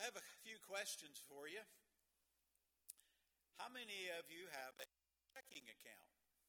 I have a few questions for you. How many of you have a checking account?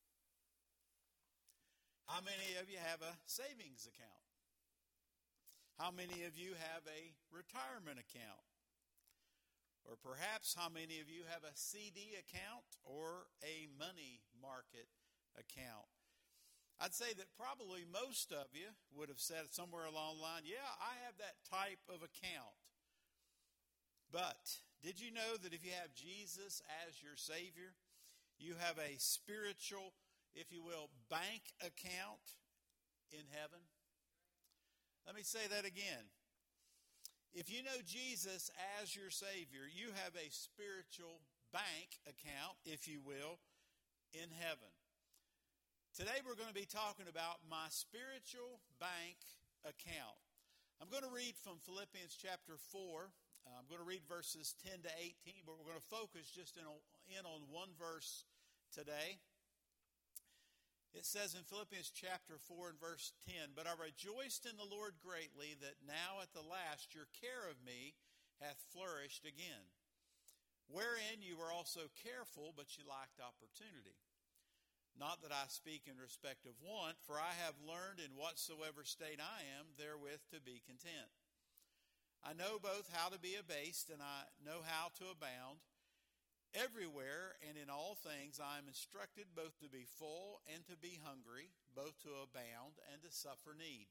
How many of you have a savings account? How many of you have a retirement account? Or perhaps how many of you have a CD account or a money market account? I'd say that probably most of you would have said somewhere along the line, yeah, I have that type of account. But did you know that if you have Jesus as your Savior, you have a spiritual, if you will, bank account in heaven? Let me say that again. If you know Jesus as your Savior, you have a spiritual bank account, if you will, in heaven. Today we're going to be talking about my spiritual bank account. I'm going to read from Philippians chapter 4. I'm going to read verses 10 to 18, but we're going to focus just in on one verse today. It says in Philippians chapter 4 and verse 10, "But I rejoiced in the Lord greatly that now at the last your care of me hath flourished again, wherein you were also careful, but you lacked opportunity. Not that I speak in respect of want, for I have learned in whatsoever state I am, therewith to be content. I know both how to be abased, and I know how to abound. Everywhere and in all things I am instructed both to be full and to be hungry, both to abound and to suffer need.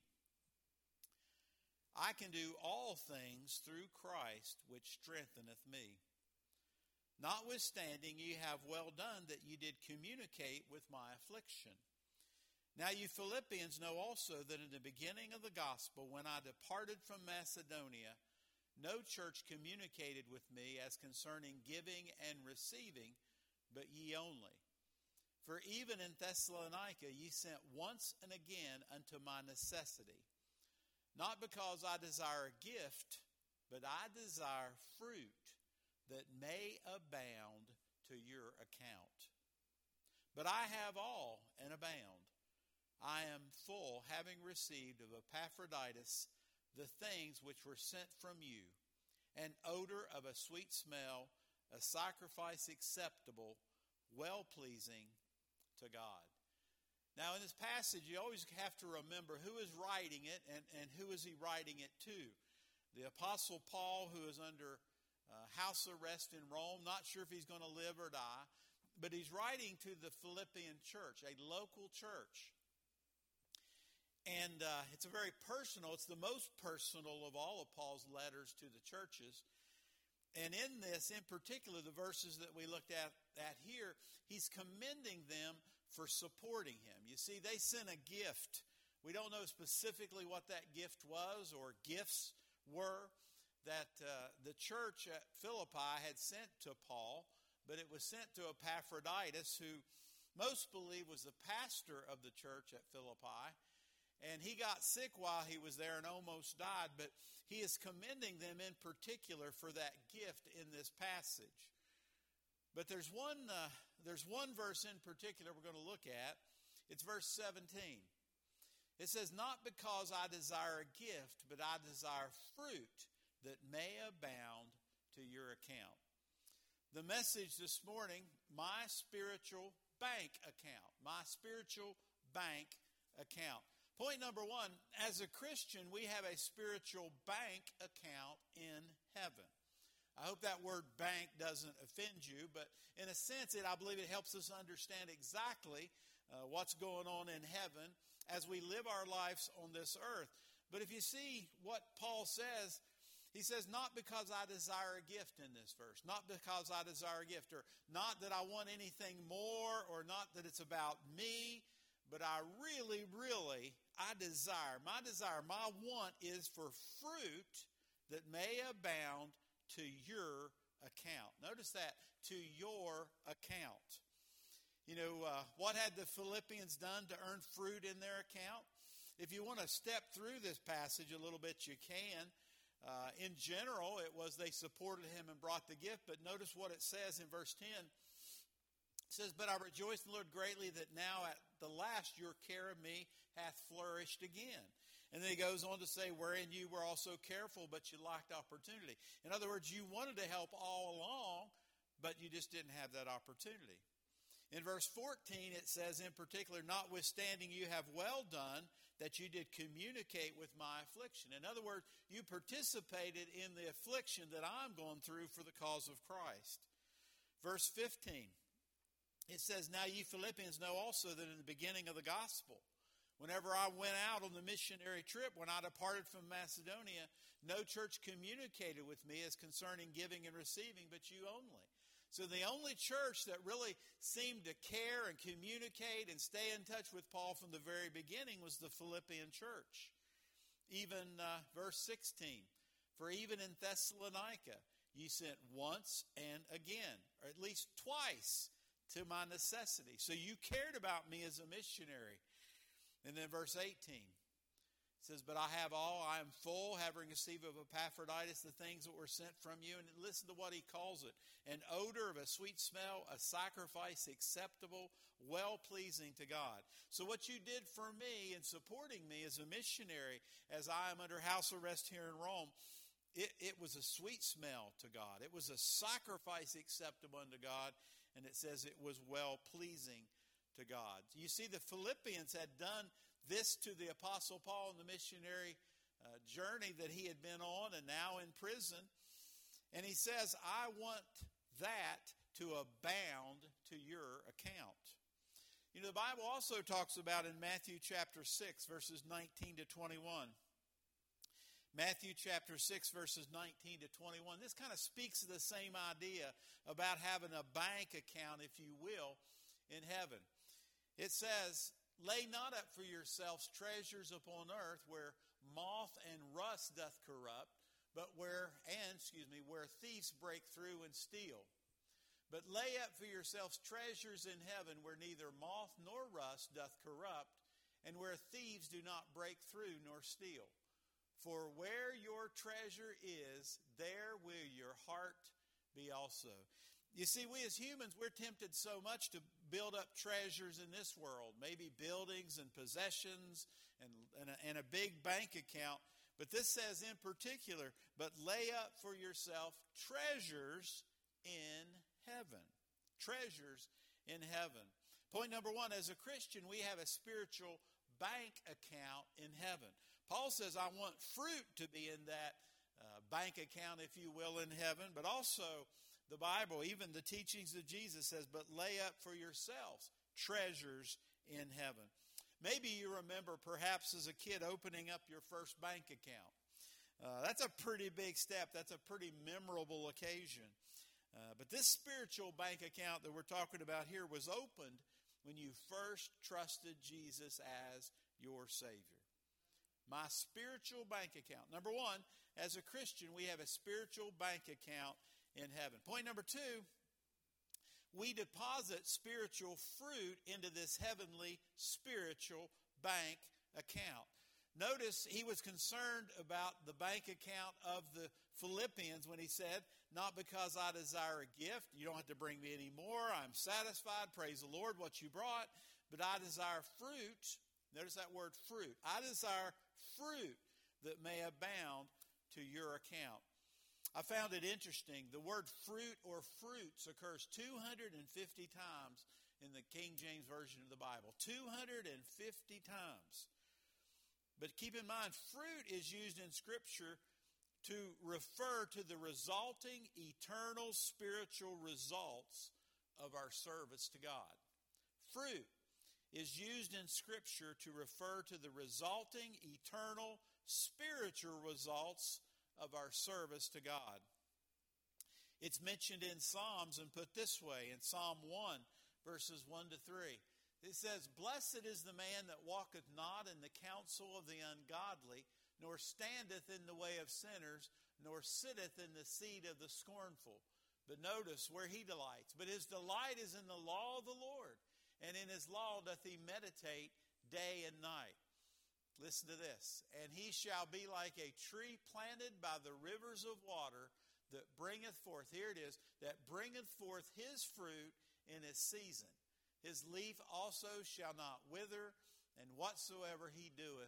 I can do all things through Christ, which strengtheneth me. Notwithstanding, ye have well done that ye did communicate with my affliction. Now you Philippians know also that in the beginning of the gospel, when I departed from Macedonia, no church communicated with me as concerning giving and receiving, but ye only. For even in Thessalonica ye sent once and again unto my necessity. Not because I desire a gift, but I desire fruit that may abound to your account. But I have all and abound. I am full, having received of Epaphroditus the things which were sent from you, an odor of a sweet smell, a sacrifice acceptable, well-pleasing to God." Now in this passage, you always have to remember who is writing it and who is he writing it to. The Apostle Paul, who is under house arrest in Rome, not sure if he's going to live or die, but he's writing to the Philippian church, a local church. And it's a very personal, it's the most personal of all of Paul's letters to the churches. And in this, in particular, the verses that we looked at here, he's commending them for supporting him. You see, they sent a gift. We don't know specifically what that gift was or gifts were that the church at Philippi had sent to Paul, but it was sent to Epaphroditus, who most believe was the pastor of the church at Philippi. And he got sick while he was there and almost died, but he is commending them in particular for that gift in this passage. But there's one verse in particular we're going to look at. It's verse 17. It says, "Not because I desire a gift, but I desire fruit that may abound to your account." The message this morning, my spiritual bank account. My spiritual bank account. Point number one, as a Christian, we have a spiritual bank account in heaven. I hope that word bank doesn't offend you, but in a sense, I believe it helps us understand exactly what's going on in heaven as we live our lives on this earth. But if you see what Paul says, he says, not because I desire a gift in this verse, not because I desire a gift, or not that I want anything more, or not that it's about me, but I really, my want is for fruit that may abound to your account. Notice that, to your account. You know, what had the Philippians done to earn fruit in their account? If you want to step through this passage a little bit, you can. In general, it was they supported him and brought the gift, but notice what it says in verse 10. It says, "But I rejoice in the Lord greatly that now at the last your care of me hath flourished again." And then he goes on to say, wherein you were also careful, but you lacked opportunity. In other words, you wanted to help all along, but you just didn't have that opportunity. In verse 14, it says in particular, notwithstanding you have well done that you did communicate with my affliction. In other words, you participated in the affliction that I'm going through for the cause of Christ. Verse 15, it says, now you Philippians know also that in the beginning of the gospel, whenever I went out on the missionary trip, when I departed from Macedonia, no church communicated with me as concerning giving and receiving, but you only. So the only church that really seemed to care and communicate and stay in touch with Paul from the very beginning was the Philippian church. Even verse 16, for even in Thessalonica, you sent once and again, or at least twice, to my necessity. So you cared about me as a missionary. And then verse 18 says, but I have all, I am full, having received of Epaphroditus the things that were sent from you. And listen to what he calls it, an odor of a sweet smell, a sacrifice acceptable, well-pleasing to God. So what you did for me in supporting me as a missionary, as I am under house arrest here in Rome, it was a sweet smell to God. It was a sacrifice acceptable unto God, and it says it was well-pleasing to God. You see, the Philippians had done this to the Apostle Paul in the missionary journey that he had been on and now in prison. And he says, I want that to abound to your account. You know, the Bible also talks about in Matthew chapter 6, verses 19 to 21. Matthew chapter 6, verses 19 to 21. This kind of speaks to the same idea about having a bank account, if you will, in heaven. It says, lay not up for yourselves treasures upon earth where moth and rust doth corrupt, but where thieves break through and steal. But lay up for yourselves treasures in heaven where neither moth nor rust doth corrupt, and where thieves do not break through nor steal. For where your treasure is, there will your heart be also. You see, we as humans, we're tempted so much to build up treasures in this world, maybe buildings and possessions and a big bank account. But this says in particular, but lay up for yourself treasures in heaven. Treasures in heaven. Point number one, as a Christian, we have a spiritual bank account in heaven. Paul says, I want fruit to be in that bank account, if you will, in heaven, but also the Bible, even the teachings of Jesus says, but lay up for yourselves treasures in heaven. Maybe you remember perhaps as a kid opening up your first bank account. That's a pretty big step. That's a pretty memorable occasion. But this spiritual bank account that we're talking about here was opened when you first trusted Jesus as your Savior. My spiritual bank account. Number one, as a Christian, we have a spiritual bank account in heaven. Point number two, we deposit spiritual fruit into this heavenly spiritual bank account. Notice he was concerned about the bank account of the Philippians when he said, not because I desire a gift, you don't have to bring me any more, I'm satisfied, praise the Lord, what you brought, but I desire fruit. Notice that word fruit. I desire fruit that may abound to your account. I found it interesting. The word fruit or fruits occurs 250 times in the King James Version of the Bible. 250 times. But keep in mind, fruit is used in Scripture to refer to the resulting eternal spiritual results of our service to God. Fruit is used in Scripture to refer to the resulting eternal spiritual results of our service to God. It's mentioned in Psalms and put this way, in Psalm 1, verses 1 to 3. It says, blessed is the man that walketh not in the counsel of the ungodly, nor standeth in the way of sinners, nor sitteth in the seat of the scornful. But notice where he delights. But his delight is in the law of the Lord, and in his law doth he meditate day and night. Listen to this. And he shall be like a tree planted by the rivers of water that bringeth forth, here it is, that bringeth forth his fruit in his season. His leaf also shall not wither, and whatsoever he doeth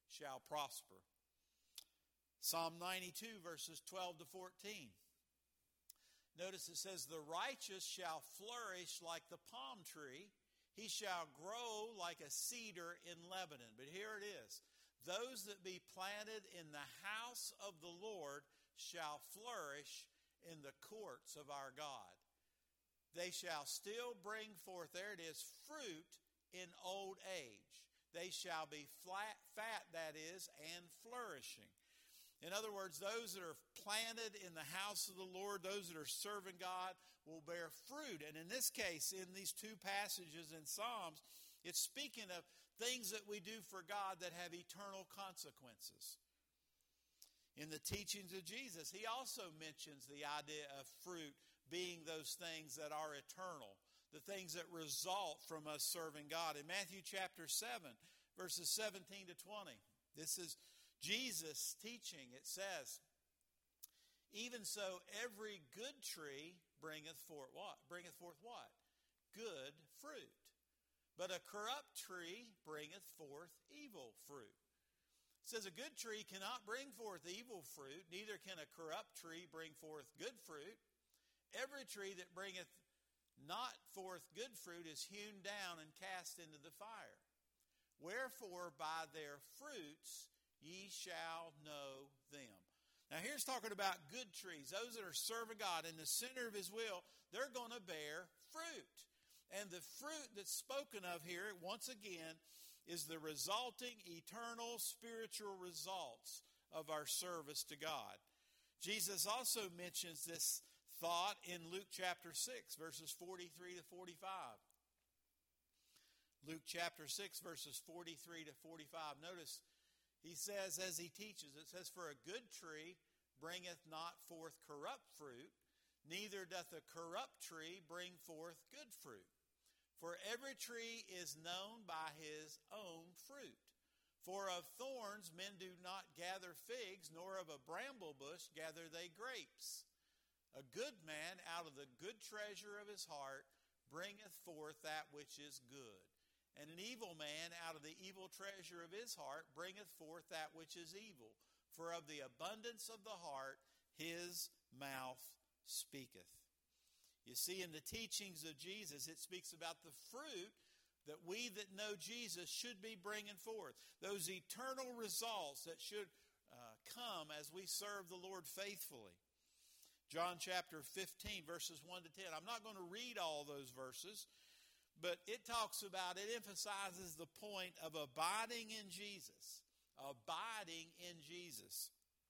shall prosper. Psalm 92, verses 12 to 14. Notice it says, the righteous shall flourish like the palm tree. He shall grow like a cedar in Lebanon. But here it is. Those that be planted in the house of the Lord shall flourish in the courts of our God. They shall still bring forth, there it is, fruit in old age. They shall be fat, that is, and flourishing. In other words, those that are planted in the house of the Lord, those that are serving God, will bear fruit. And in this case, in these two passages in Psalms, it's speaking of things that we do for God that have eternal consequences. In the teachings of Jesus, he also mentions the idea of fruit being those things that are eternal, the things that result from us serving God. In Matthew chapter 7, verses 17 to 20, this is Jesus teaching. It says, even so, every good tree bringeth forth what? Bringeth forth what? Good fruit. But a corrupt tree bringeth forth evil fruit. It says a good tree cannot bring forth evil fruit, neither can a corrupt tree bring forth good fruit. Every tree that bringeth not forth good fruit is hewn down and cast into the fire. Wherefore by their fruits ye shall know them. Now here's talking about good trees, those that are serving God in the center of his will. They're going to bear fruit. And the fruit that's spoken of here, once again, is the resulting eternal spiritual results of our service to God. Jesus also mentions this thought in Luke chapter 6, verses 43 to 45. Luke chapter 6, verses 43 to 45. Notice, he says, as he teaches, it says, for a good tree bringeth not forth corrupt fruit, neither doth a corrupt tree bring forth good fruit. For every tree is known by his own fruit. For of thorns men do not gather figs, nor of a bramble bush gather they grapes. A good man out of the good treasure of his heart bringeth forth that which is good. And an evil man out of the evil treasure of his heart bringeth forth that which is evil. For of the abundance of the heart his mouth speaketh. You see, in the teachings of Jesus, it speaks about the fruit that we that know Jesus should be bringing forth. Those eternal results that should come as we serve the Lord faithfully. John chapter 15, verses 1 to 10. I'm not going to read all those verses, but it talks about, it emphasizes the point of abiding in Jesus. Abiding in Jesus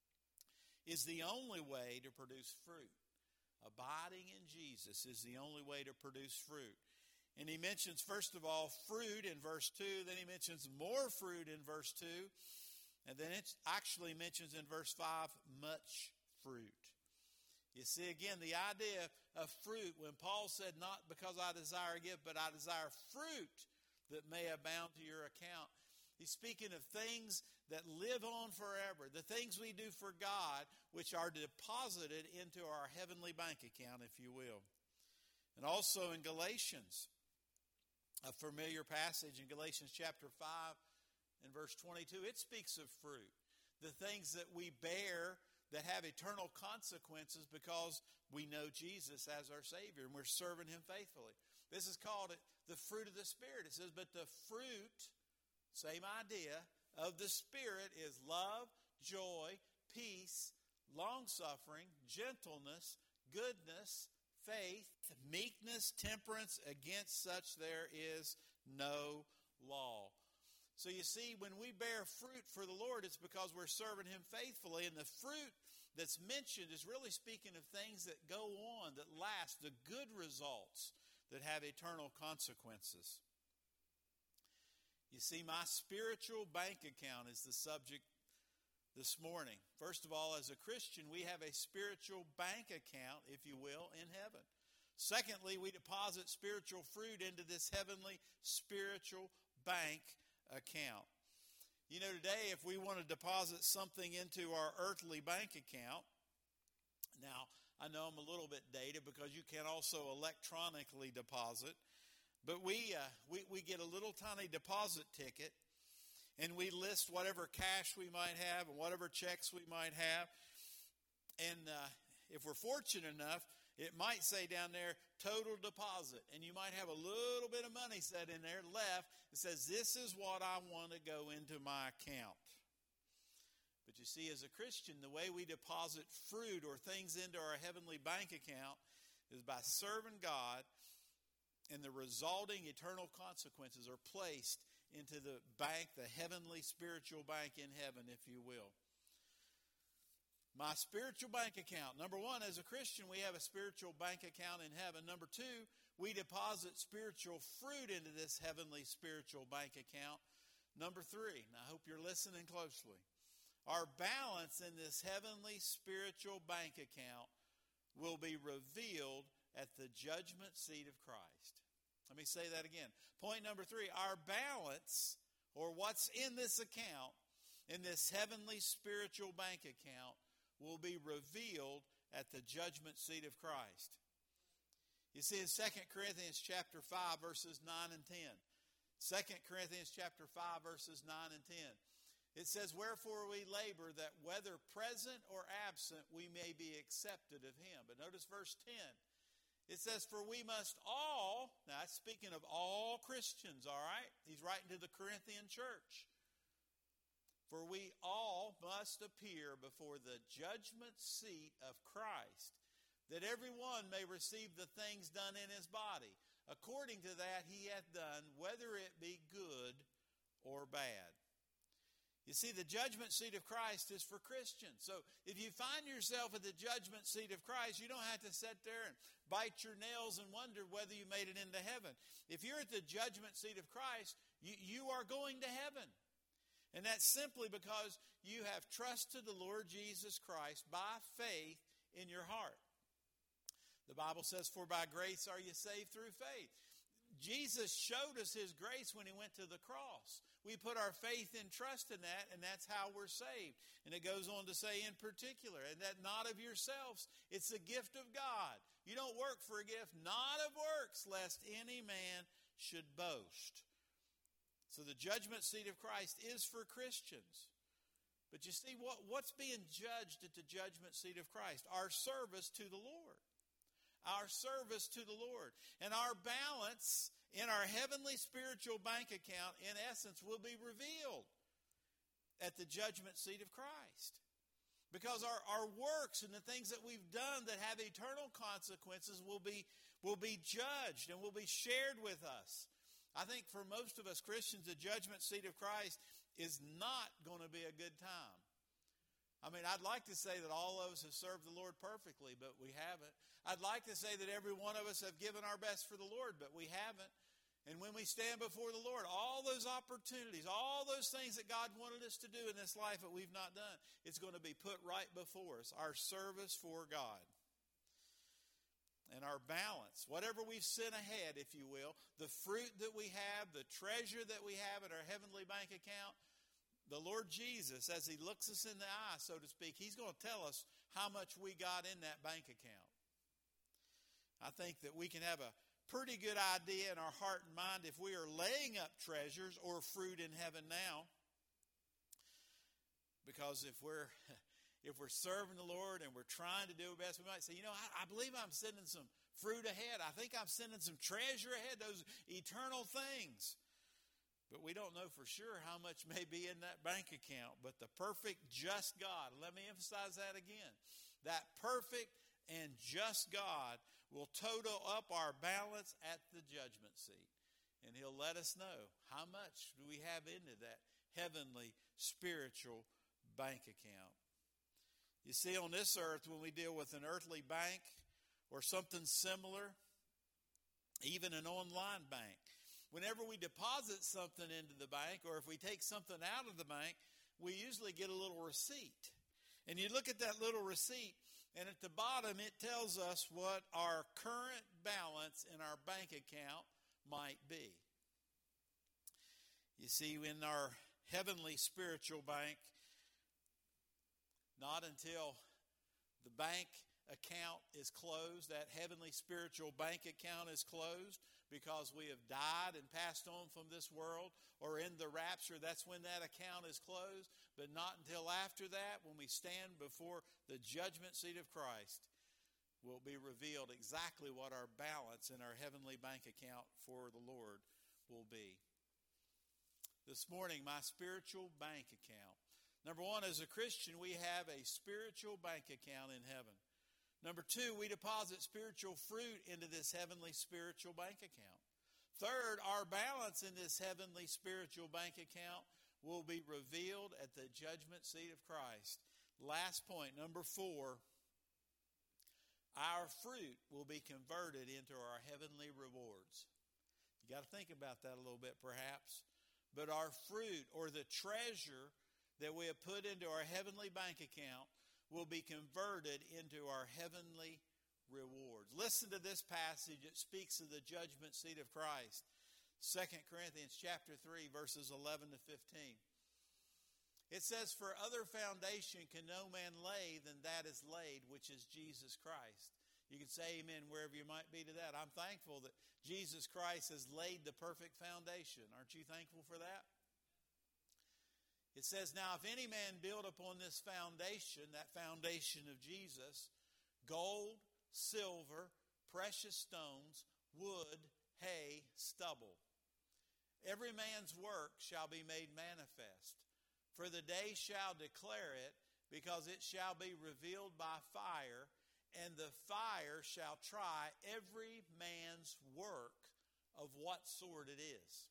is the only way to produce fruit. Abiding in Jesus is the only way to produce fruit. And he mentions, first of all, fruit in verse 2. Then he mentions more fruit in verse 2. And then it actually mentions in verse 5, much fruit. You see, again, the idea of fruit, when Paul said, not because I desire a gift, but I desire fruit that may abound to your account. He's speaking of things that live on forever, the things we do for God, which are deposited into our heavenly bank account, if you will. And also in Galatians, a familiar passage in Galatians chapter 5 and verse 22, it speaks of fruit, the things that we bear that have eternal consequences because we know Jesus as our Savior and we're serving him faithfully. This is called the fruit of the Spirit. It says, but the fruit, same idea, of the Spirit is love, joy, peace, long-suffering, gentleness, goodness, faith, meekness, temperance. Against such there is no law. So you see, when we bear fruit for the Lord, it's because we're serving him faithfully. And the fruit that's mentioned is really speaking of things that go on, that last, the good results that have eternal consequences. You see, my spiritual bank account is the subject this morning. First of all, as a Christian, we have a spiritual bank account, if you will, in heaven. Secondly, we deposit spiritual fruit into this heavenly spiritual bank account. You know, today, if we want to deposit something into our earthly bank account, now, I know I'm a little bit dated because you can also electronically deposit, but we get a little tiny deposit ticket, And we list whatever cash we might have and whatever checks we might have. And if we're fortunate enough, it might say down there, total deposit. And you might have a little bit of money set in there left. It says, this is what I want to go into my account. But you see, as a Christian, the way we deposit fruit or things into our heavenly bank account is by serving God, and the resulting eternal consequences are placed into the bank, the heavenly spiritual bank in heaven, if you will. My spiritual bank account. Number one, as a Christian, we have a spiritual bank account in heaven. Number two, we deposit spiritual fruit into this heavenly spiritual bank account. Number three, and I hope you're listening closely, our balance in this heavenly spiritual bank account will be revealed at the judgment seat of Christ. Let me say that again. Point number three, our balance, or what's in this account, in this heavenly spiritual bank account, will be revealed at the judgment seat of Christ. You see in 2 Corinthians chapter 5, verses 9 and 10. 2 Corinthians chapter 5, verses 9 and 10. It says, wherefore we labor that whether present or absent we may be accepted of him. But notice verse 10. It says, for we must all, now that's speaking of all Christians, all right? He's writing to the Corinthian church. For we all must appear before the judgment seat of Christ, that every one may receive the things done in his body, according to that he hath done, whether it be good or bad. You see, the judgment seat of Christ is for Christians. So if you find yourself at the judgment seat of Christ, you don't have to sit there and bite your nails and wonder whether you made it into heaven. If you're at the judgment seat of Christ, you are going to heaven. And that's simply because you have trusted the Lord Jesus Christ by faith in your heart. The Bible says, for by grace are you saved through faith. Jesus showed us his grace when he went to the cross. We put our faith and trust in that, and that's how we're saved. And it goes on to say in particular, and that not of yourselves, it's a gift of God. You don't work for a gift, not of works, lest any man should boast. So the judgment seat of Christ is for Christians. But you see, what's being judged at the judgment seat of Christ? Our service to the Lord. Our service to the Lord. And our balance in our heavenly spiritual bank account, in essence, will be revealed at the judgment seat of Christ. Because our works and the things that we've done that have eternal consequences will be judged and will be shared with us. I think for most of us Christians, the judgment seat of Christ is not going to be a good time. I mean, I'd like to say that all of us have served the Lord perfectly, but we haven't. I'd like to say that every one of us have given our best for the Lord, but we haven't. And when we stand before the Lord, all those opportunities, all those things that God wanted us to do in this life that we've not done, it's going to be put right before us, our service for God. And our balance, whatever we've sent ahead, if you will, the fruit that we have, the treasure that we have in our heavenly bank account, the Lord Jesus, as he looks us in the eye, so to speak, he's going to tell us how much we got in that bank account. I think that we can have a pretty good idea in our heart and mind if we are laying up treasures or fruit in heaven now. Because if we're serving the Lord and we're trying to do our best, we might say, I believe I'm sending some fruit ahead. I think I'm sending some treasure ahead, those eternal things. But we don't know for sure how much may be in that bank account. But the perfect, just God, let me emphasize that again. That perfect and just God will total up our balance at the judgment seat. And he'll let us know how much do we have into that heavenly spiritual bank account. You see, on this earth, when we deal with an earthly bank or something similar, even an online bank, whenever we deposit something into the bank or if we take something out of the bank, we usually get a little receipt. And you look at that little receipt, and at the bottom it tells us what our current balance in our bank account might be. You see, in our heavenly spiritual bank, not until the bank account is closed, that heavenly spiritual bank account is closed, because we have died and passed on from this world, or in the rapture, that's when that account is closed. But not until after that, when we stand before the judgment seat of Christ, will be revealed exactly what our balance in our heavenly bank account for the Lord will be. This morning, my spiritual bank account. Number one, as a Christian, we have a spiritual bank account in heaven. Number two, we deposit spiritual fruit into this heavenly spiritual bank account. Third, our balance in this heavenly spiritual bank account will be revealed at the judgment seat of Christ. Last point, number four, our fruit will be converted into our heavenly rewards. You got to think about that a little bit perhaps. But our fruit, or the treasure that we have put into our heavenly bank account, will be converted into our heavenly rewards. Listen to this passage. It speaks of the judgment seat of Christ. 2 Corinthians chapter 3, verses 11 to 15. It says, "For other foundation can no man lay than that is laid, which is Jesus Christ." You can say amen wherever you might be to that. I'm thankful that Jesus Christ has laid the perfect foundation. Aren't you thankful for that? It says, "Now if any man build upon this foundation," that foundation of Jesus, "gold, silver, precious stones, wood, hay, stubble. Every man's work shall be made manifest. For the day shall declare it, because it shall be revealed by fire, and the fire shall try every man's work of what sort it is.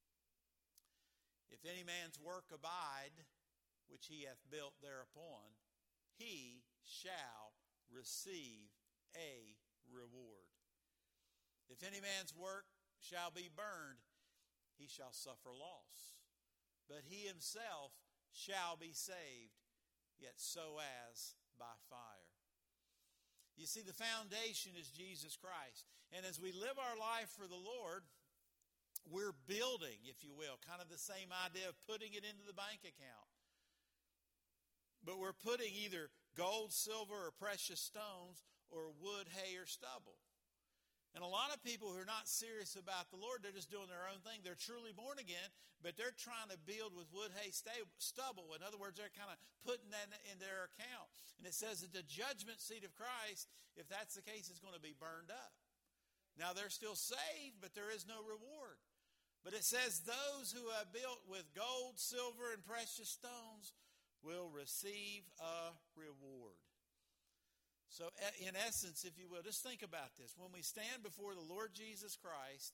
If any man's work abide, which he hath built thereupon, he shall receive a reward. If any man's work shall be burned, he shall suffer loss. But he himself shall be saved, yet so as by fire." You see, the foundation is Jesus Christ. And as we live our life for the Lord, we're building, if you will, kind of the same idea of putting it into the bank account. But we're putting either gold, silver, or precious stones, or wood, hay, or stubble. And a lot of people who are not serious about the Lord, they're just doing their own thing. They're truly born again, but they're trying to build with wood, hay, stubble. In other words, they're kind of putting that in their account. And it says that the judgment seat of Christ, if that's the case, is going to be burned up. Now, they're still saved, but there is no reward. But it says those who have built with gold, silver, and precious stones will receive a reward. So in essence, if you will, just think about this. When we stand before the Lord Jesus Christ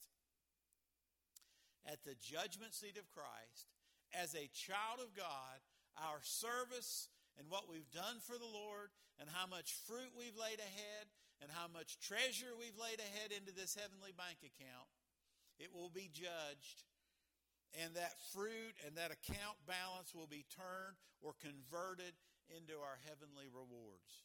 at the judgment seat of Christ, as a child of God, our service and what we've done for the Lord, and how much fruit we've laid ahead, and how much treasure we've laid ahead into this heavenly bank account, it will be judged. And that fruit and that account balance will be turned or converted into our heavenly rewards.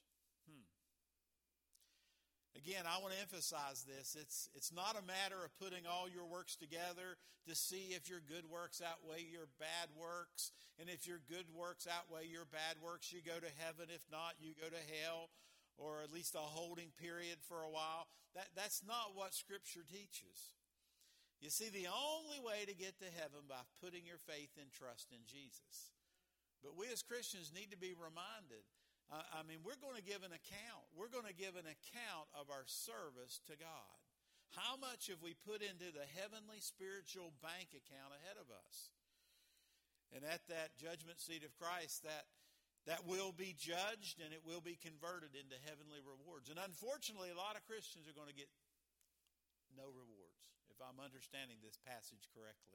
Again, I want to emphasize this. It's not a matter of putting all your works together to see if your good works outweigh your bad works. And if your good works outweigh your bad works, you go to heaven. If not, you go to hell, or at least a holding period for a while. That's not what Scripture teaches. You see, the only way to get to heaven by putting your faith and trust in Jesus. But we as Christians need to be reminded. We're going to give an account. We're going to give an account of our service to God. How much have we put into the heavenly spiritual bank account ahead of us? And at that judgment seat of Christ, that will be judged and it will be converted into heavenly rewards. And unfortunately, a lot of Christians are going to get no rewards, if I'm understanding this passage correctly.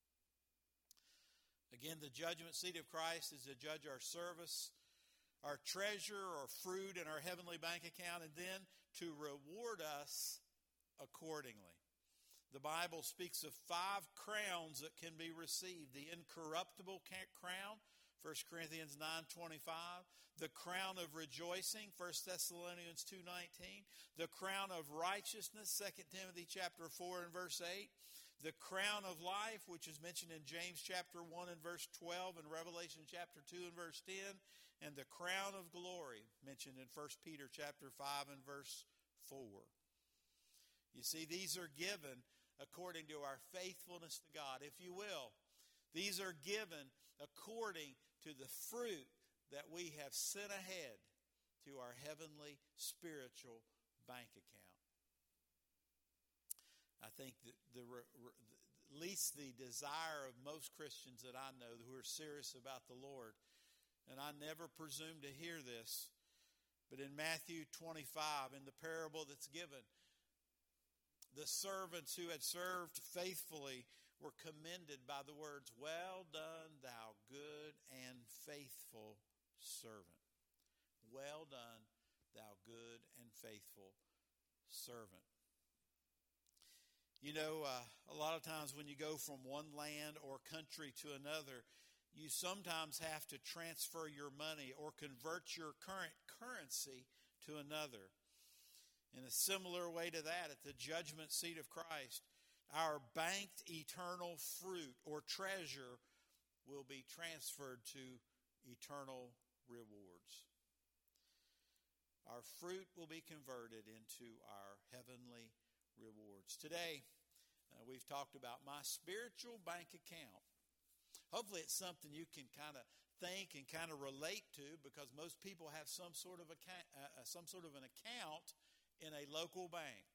Again, the judgment seat of Christ is to judge our service, our treasure or fruit in our heavenly bank account, and then to reward us accordingly. The Bible speaks of 5 crowns that can be received. The incorruptible crown, 1 Corinthians 9:25. The crown of rejoicing, 1 Thessalonians 2:19. The crown of righteousness, 2 Timothy chapter 4 and verse 8. The crown of life, which is mentioned in James chapter 1 and verse 12 and Revelation chapter 2 and verse 10. And the crown of glory, mentioned in 1 Peter chapter 5 and verse 4. You see, these are given according to our faithfulness to God. If you will, these are given according to the fruit that we have sent ahead to our heavenly spiritual bank account. I think that at least the desire of most Christians that I know who are serious about the Lord, and I never presume to hear this, but in Matthew 25, in the parable that's given, the servants who had served faithfully were commended by the words, "Well done, thou good and faithful servant." Well done, thou good and faithful servant. You know, a lot of times when you go from one land or country to another, you sometimes have to transfer your money or convert your current currency to another. In a similar way to that, at the judgment seat of Christ, our banked eternal fruit or treasure will be transferred to eternal rewards. Our fruit will be converted into our heavenly rewards. Today, we've talked about my spiritual bank account. Hopefully it's something you can kind of think and kind of relate to, because most people have some sort of an account in a local bank.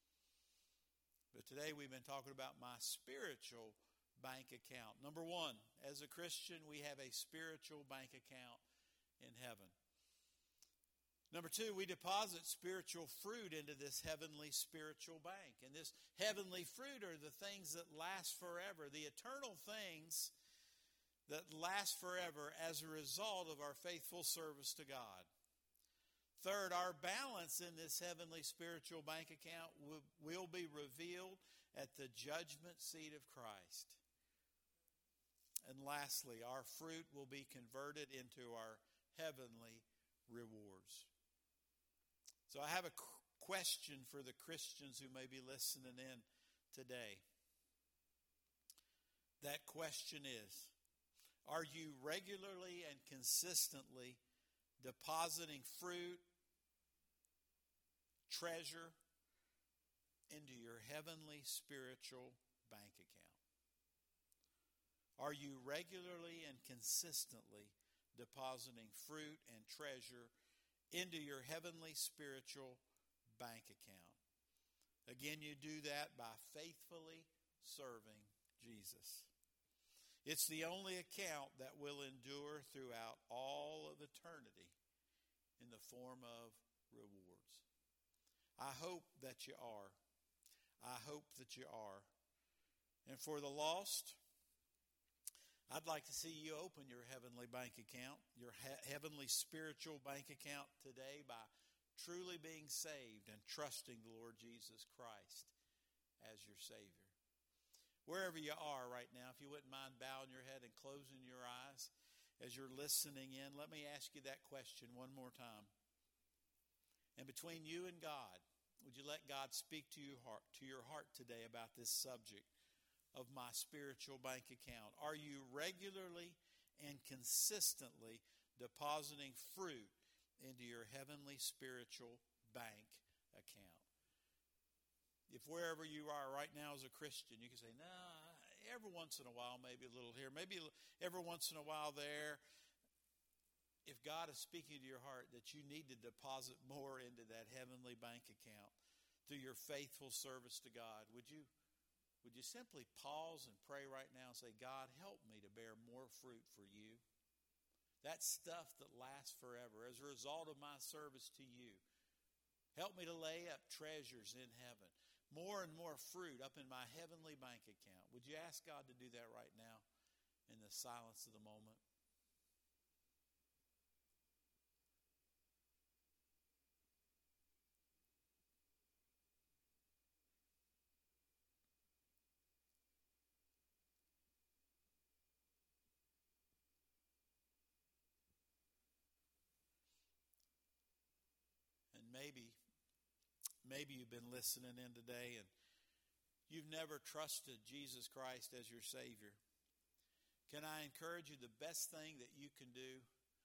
But today we've been talking about my spiritual bank account. Number one, as a Christian, we have a spiritual bank account in heaven. Number two, we deposit spiritual fruit into this heavenly spiritual bank. And this heavenly fruit are the things that last forever, the eternal things that last forever as a result of our faithful service to God. Third, our balance in this heavenly spiritual bank account will be revealed at the judgment seat of Christ. And lastly, our fruit will be converted into our heavenly rewards. So I have a question for the Christians who may be listening in today. That question is, are you regularly and consistently depositing fruit, treasure into your heavenly spiritual bank account? Are you regularly and consistently depositing fruit and treasure into your heavenly spiritual bank account? Again, you do that by faithfully serving Jesus. It's the only account that will endure throughout all of eternity in the form of rewards. I hope that you are. I hope that you are. And for the lost, I'd like to see you open your heavenly bank account, your heavenly spiritual bank account today by truly being saved and trusting the Lord Jesus Christ as your Savior. Wherever you are right now, if you wouldn't mind bowing your head and closing your eyes as you're listening in, let me ask you that question one more time. And between you and God, would you let God speak to your heart today about this subject of my spiritual bank account? Are you regularly and consistently depositing fruit into your heavenly spiritual bank account? If wherever you are right now as a Christian, you can say, no, every once in a while, maybe a little here, maybe every once in a while there. If God is speaking to your heart that you need to deposit more into that heavenly bank account through your faithful service to God, would you simply pause and pray right now and say, God, help me to bear more fruit for you? That stuff that lasts forever as a result of my service to you. Help me to lay up treasures in heaven. More and more fruit up in my heavenly bank account. Would you ask God to do that right now in the silence of the moment? And maybe you've been listening in today and you've never trusted Jesus Christ as your Savior. Can I encourage you, the best thing that you can do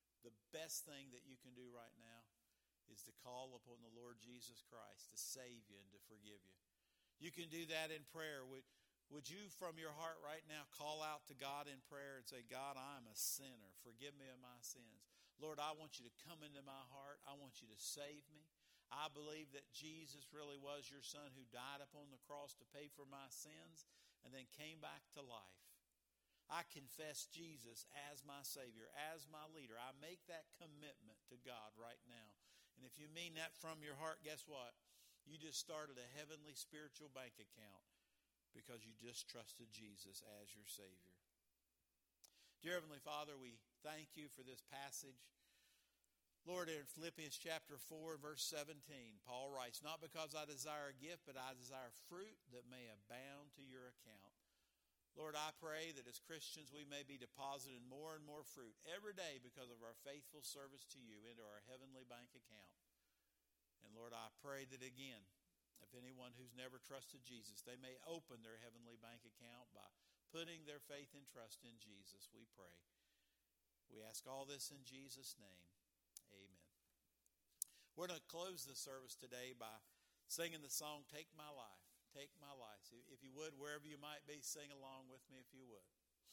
right now is to call upon the Lord Jesus Christ to save you and to forgive you. You can do that in prayer. Would you, from your heart right now, call out to God in prayer and say, God, I'm a sinner. Forgive me of my sins. Lord, I want you to come into my heart. I want you to save me. I believe that Jesus really was your son who died upon the cross to pay for my sins and then came back to life. I confess Jesus as my Savior, as my leader. I make that commitment to God right now. And if you mean that from your heart, guess what? You just started a heavenly spiritual bank account because you just trusted Jesus as your Savior. Dear Heavenly Father, we thank you for this passage. Lord, in Philippians chapter 4, verse 17, Paul writes, not because I desire a gift, but I desire fruit that may abound to your account. Lord, I pray that as Christians we may be depositing more and more fruit every day because of our faithful service to you into our heavenly bank account. And Lord, I pray that again, if anyone who's never trusted Jesus, they may open their heavenly bank account by putting their faith and trust in Jesus, we pray. We ask all this in Jesus' name. Amen. We're going to close the service today by singing the song, Take My Life. Take my life. If you would, wherever you might be, sing along with me if you would.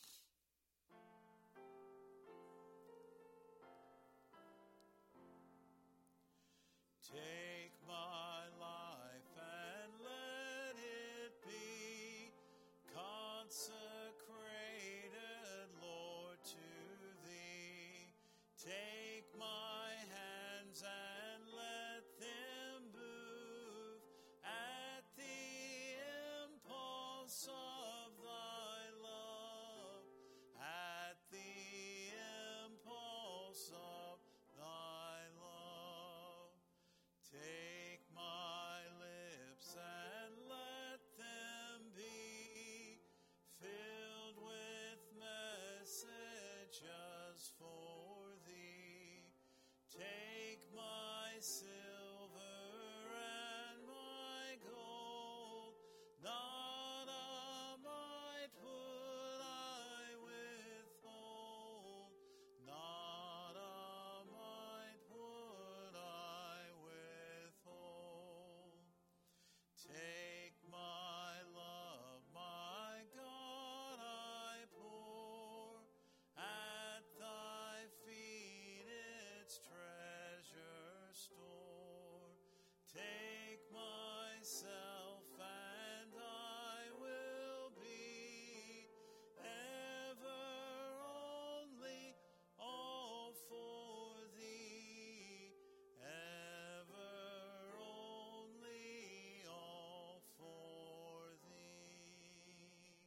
Take my life and let it be consecrated, Lord, to thee. Take my hands and let them move at the impulse of thy love, at the impulse of thy love. Take my lips and let them be filled with messages for thee. Take my silver and my gold, not a mite would I withhold, not a mite would I withhold. Take my love, my God, I pour at thy feet its treasure store. Take myself and I will be ever only all for thee, ever only all for thee.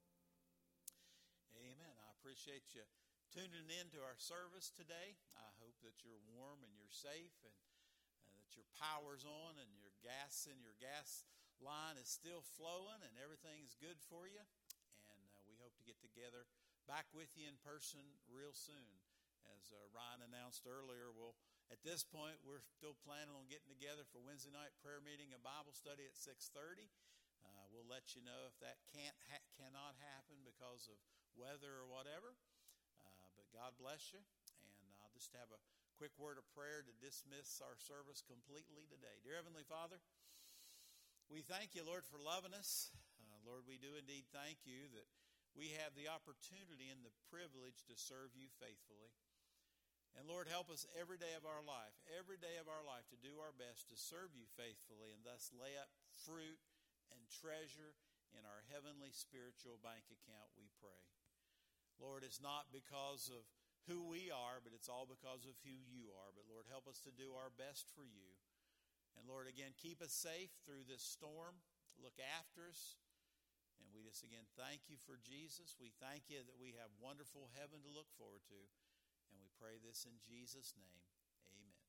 Amen. I appreciate you tuning in to our service today. I hope that you're warm and you're safe and that your power's on and your gas line is still flowing and everything's good for you. And we hope to get together back with you in person real soon. As Ryan announced earlier, at this point, we're still planning on getting together for Wednesday night prayer meeting and Bible study at 6:30. We'll let you know if that cannot happen because of weather or whatever. But God bless you. And I'll just have a quick word of prayer to dismiss our service completely today. Dear Heavenly Father, we thank you, Lord, for loving us. Lord, we do indeed thank you that we have the opportunity and the privilege to serve you faithfully. And Lord, help us every day of our life to do our best to serve you faithfully and thus lay up fruit and treasure in our heavenly spiritual bank account, we pray. Lord, it's not because of who we are, but it's all because of who you are. But Lord, help us to do our best for you. And Lord, again, keep us safe through this storm. Look after us. And we just again thank you for Jesus. We thank you that we have wonderful heaven to look forward to. And we pray this in Jesus' name. Amen.